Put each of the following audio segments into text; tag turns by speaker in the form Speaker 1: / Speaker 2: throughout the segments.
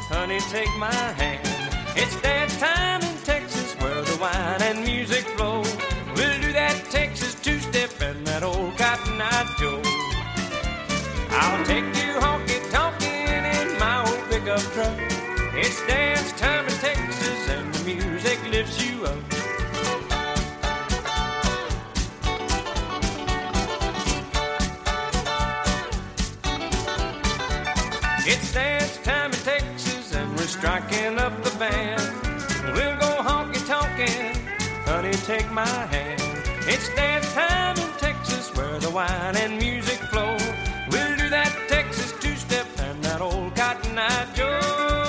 Speaker 1: honey, take my hand. It's dance time in Texas where the wine and music flow. We'll do that Texas two-step and that old Cotton Eye Joe. I'll take you honky-tonkin' in my old pickup truck. It's dance time in Texas and the music lifts you up. It's dance time in Texas and we're striking up the band. We'll go honky-tonkin', honey, take my hand. It's dance time in Texas where the wine and music flow. We'll do that Texas two-step and that old Cotton Eye Joe.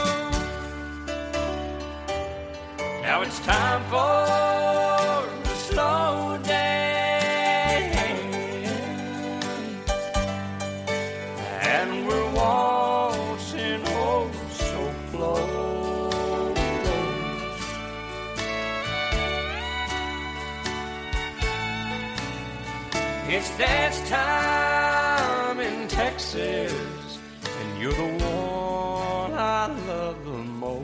Speaker 1: Now it's time for the slow dance, and we're waltzing oh so close. It's dance time in Texas, and you're the one I love the most.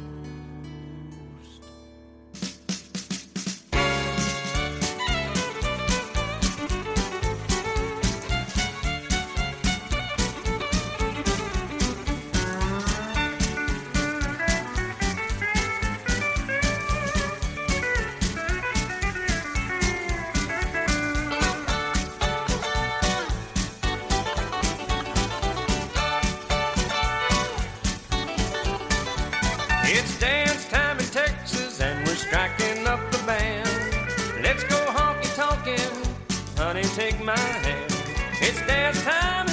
Speaker 1: It's dance time in Texas and we're striking up the band. Let's go honky-tonkin', honey, take my hand. It's dance time